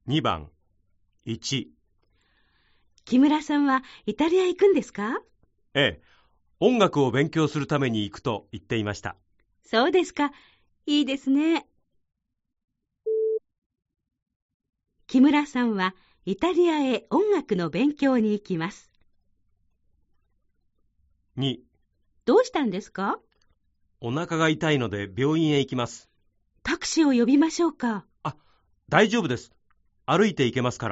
2番。1。 木村さんはイタリアへ行くんですか？ ええ、音楽を勉強するために行くと言っていました。 そうですか。いいですね。木村さんはイタリアへ音楽の勉強に行きます。 2。 どうしたんですか？ お腹が痛いので病院へ行きます。 タクシーを呼びましょうか？ あ、大丈夫です。歩いて行けますから。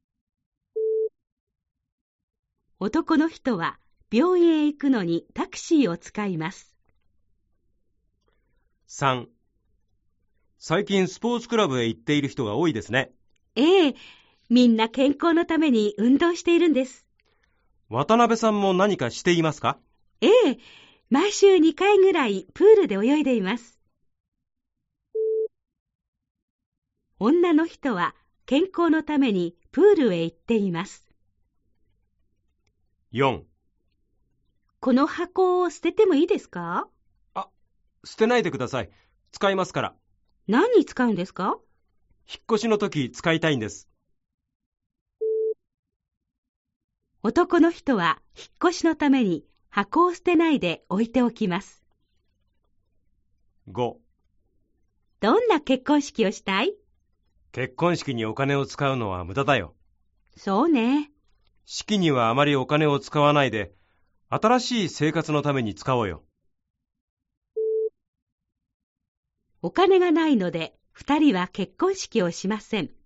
男の人は病院へ行くのにタクシーを使います。 3。最近スポーツクラブへ行っている人が多いですね。 ええ、みんな健康のために運動しているんです。 渡辺さんも何かしていますか？ ええ、毎週2回ぐらいプールで泳いでいます。女の人は健康のためにプールへ行っています。 4。 この箱を捨ててもいいですか？ あ、捨てないでください。使いますから。 何に使うんですか？ 引っ越しの時使いたいんです。 男の人は引っ越しのために箱を捨てないで置いておきます。 5。 どんな結婚式をしたい？ 結婚式にお金を使うのは無駄だよ。 そうね。 式にはあまりお金を使わないで、新しい生活のために使おうよ。 お金がないので2人は結婚式をしません。